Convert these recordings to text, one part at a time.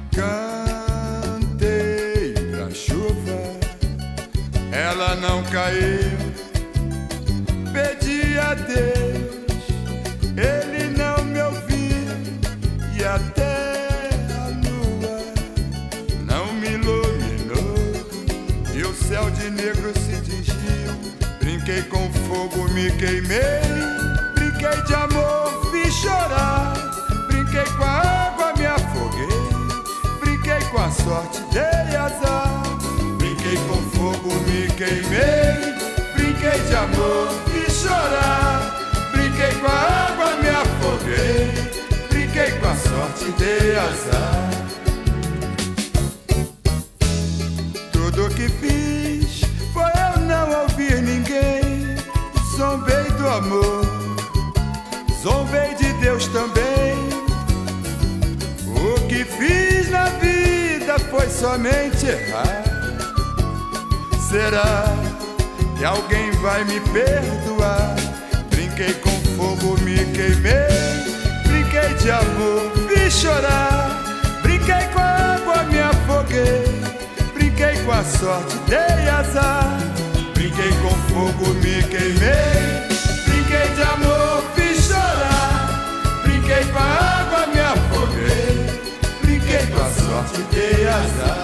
Cantei pra chuva, ela não caiu. Pedi a Deus, ele não me ouviu. E até a lua não me iluminou. E o céu de negro se tingiu. Brinquei com fogo, me queimei. Brinquei de amor, fiz chorar. Brinquei com a água, me afoguei. Brinquei com a sorte, dei azar. Brinquei com fogo, me queimei. Brinquei de amor, fiz chorar. Brinquei com a água, me afoguei. Brinquei com a sorte, dei azar. Tudo que fiz foi eu não ouvir ninguém. Zombei do amor, zombei de Deus também. O que fiz na vida foi somente errar. Será que alguém vai me perdoar? Brinquei com fogo, me queimei. Brinquei de amor, fiz chorar. Brinquei com a água, me afoguei. Brinquei com a sorte, dei azar. Brinquei com fogo, me queimei. Brinquei de amor, fiz chorar. Brinquei com a água, me afoguei. Brinquei com a sorte, dei azar.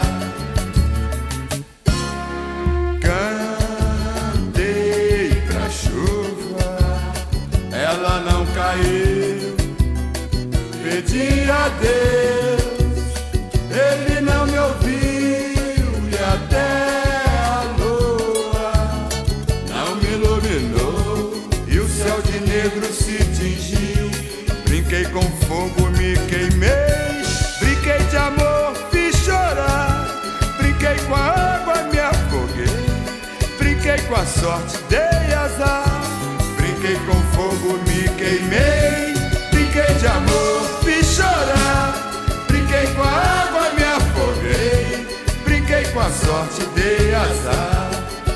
Cantei pra chuva, ela não caiu. Pedi a Deus, ele não me ouviu. E até a lua não me iluminou. E o céu de negro se tingiu. Brinquei com fogo, me queimei. Brinquei de amor, fiz chorar. Brinquei com a água, me afoguei. Brinquei com a sorte, dei azar. Brinquei com fogo, me queimei. Brinquei de amor, fiz chorar. Brinquei com a água, me afoguei. Brinquei com a sorte, dei azar.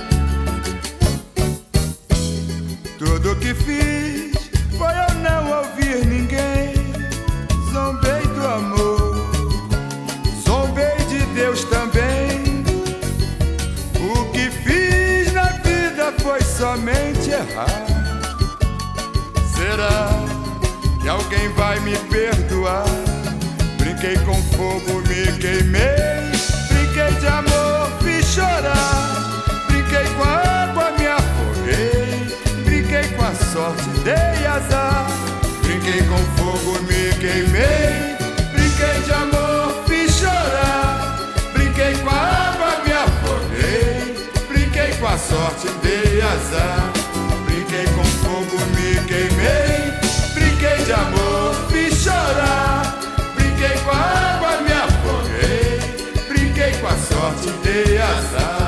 Tudo que fiz foi eu não ouvir ninguém. Zombei do amor, zombei de Deus também. O que fiz na vida foi somente errar. Será que alguém vai me perdoar? Brinquei com fogo, me queimei. Brinquei de amor, fiz chorar. Brinquei com a água, me afoguei. Brinquei com a sorte, dei azar. Brinquei com fogo, me queimei. Brinquei de amor, fiz chorar. Brinquei com a água, me afoguei. Brinquei com a sorte, dei azar. Brinquei com fogo, me queimei. Brinquei de amor, fiz chorar. Brinquei com a água, me afoguei. Brinquei com a sorte, dei azar.